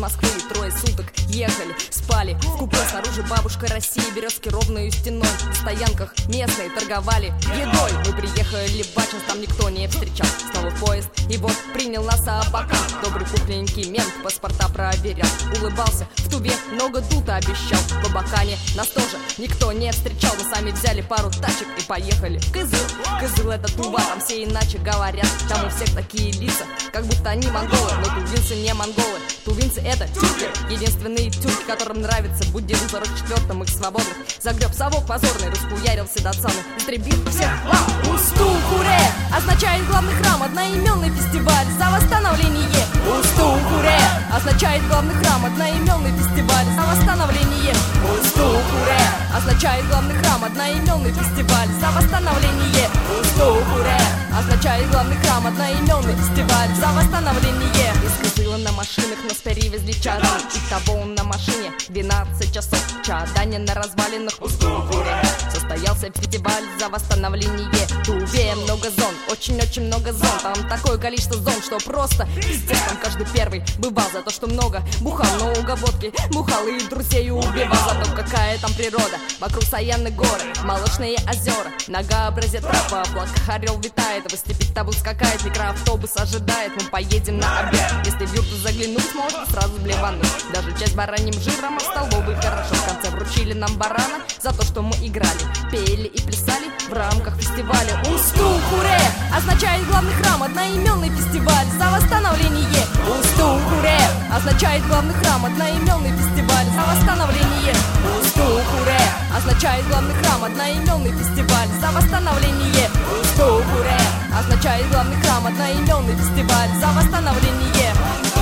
Москвы, трое суток ехали, спали в купе снаружи бабушка России, березки ровной стеной, на стоянках местные торговали едой. Мы приехали в Ачинск, там никто не встречал. Снова в поезд, и вот принял нас абака. Добрый пухленький мент паспорта проверял, улыбался, в Туве много дута обещал. В Абакане нас тоже никто не встречал. Мы сами взяли пару тачек и поехали в Кызыл. Кызыл — это Тува, там все иначе говорят. Там у всех такие лица, как будто они монголы. Но тувинцы не монголы, тувинцы — это тюрки. Единственные тюрки, которым нравится буддизм. В 44-м их свободных загреб совок позорный, раскуярился до цаны, истребил всех. Усту-Куре означает главный храм, одноименный фестиваль за восстановление. Усту-Куре означает главный храм, одноименный фестиваль за восстановление. Усту-Куре означает главный храм, одноименный фестиваль за восстановление. Усту-Куре означает главный храм, одноименный фестиваль за восстановление. Из Кызыла на машинах нас перевезли Чадан. Итого на машине 12 часов. Чадане на развалинах Усту-Куре состоялся фестиваль за восстановление. В Туве много зон, очень-очень много зон. Там такое количество зон, что просто пиздец. Там каждый первый бывал за то, что много бухал, много водки бухал и друзей убивал. За то, какая там природа, вокруг Саяны горы, молочные озера, многообразие трапа, в облаках орел витает, в степи табу скакает, микроавтобус ожидает. Мы поедем на обед, если в юрту заглянуть, можно сразу блевануть. Даже часть бараньим жиром, а в столовой хорошо. В конце вручили нам барана за то, что мы играли, пели и плясали в рамках фестиваля. Усту-Куре означает главный храм, одноименный фестиваль за восстановление. Усту-Куре означает главный храм, одноименный фестиваль за восстановление. Усту-Куре означает главный храм, одноименный фестиваль за восстановление. Усту-Куре означает главный храм, одноименный фестиваль за восстановление.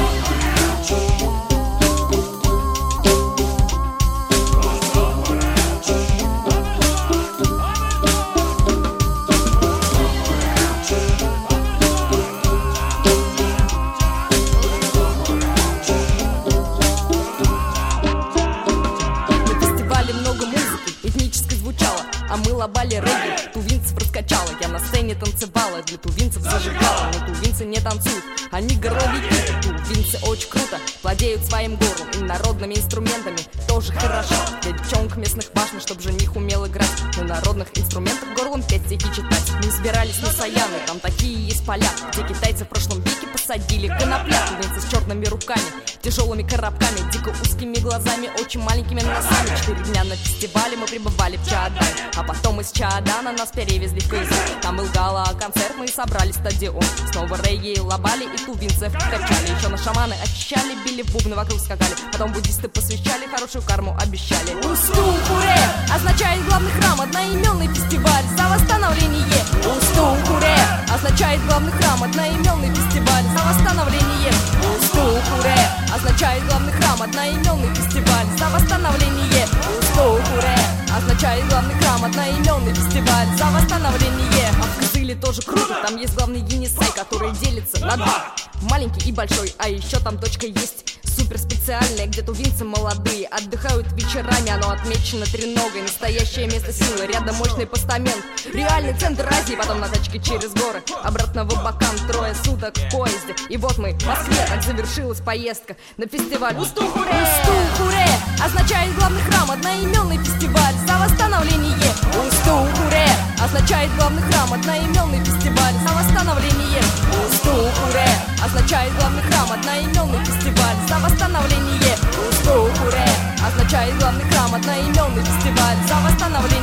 А мы лобали регги, тувинцев раскачала. Я на сцене танцевала, для тувинцев зажигала. Но тувинцы не танцуют, они горловики. Тувинцы очень круто владеют своим горлом и народными инструментами тоже хорошо. Для девчонок местных важно, чтоб жених умел играть на народных инструментах, горлом петь, стихи читать. Мы избирались на Саяны, там такие есть поля, где китайцы в прошлом веке посадили конопля. Тувинцы с черными руками, тяжелыми коробками, дико узкими глазами, очень маленькими носами. 4 дня на фестивале мы пребывали в Чадане, а потом из Чадана нас перевезли в Кызыл. Там был гала-концерт, мы собрали стадион. Снова регги лобали и тувинцев качали. Еще на шаманы очищали, били в бубны, вокруг скакали. Потом буддисты посвящали, хорошую карму обещали. Усту-Куре означает главный храм, одноименный фестиваль за восстановление. Усту-Куре означает главный храм, одноименный фестиваль за восстановление. Усту-Куре означает главный храм, одноименный фестиваль за восстановление. Усту-Куре означает главный храм, одноименный фестиваль за восстановление. А в Кызыле тоже круто, там есть главный Енисей, который делится на два, маленький и большой. А еще там точка есть супер специальная, где тувинцы молодые отдыхают вечерами. Оно отмечено треногой, настоящее место силы. Рядом мощный постамент, реальный центр Азии. Потом на тачке через горы, обратно в Абакан, трое суток в поезде. И вот мы в Москве, так завершилась поездка на фестиваль Усту-Куре. Усту-Куре означает главный храм, одноименный фестиваль за восстановление. Усту-Куре означает главный храм, одноименный фестиваль за восстановление. Усту-Куре означает главный храм, одноименный фестиваль за восстановление. Усту-Куре означает главный храм, одноименный фестиваль за восстановление.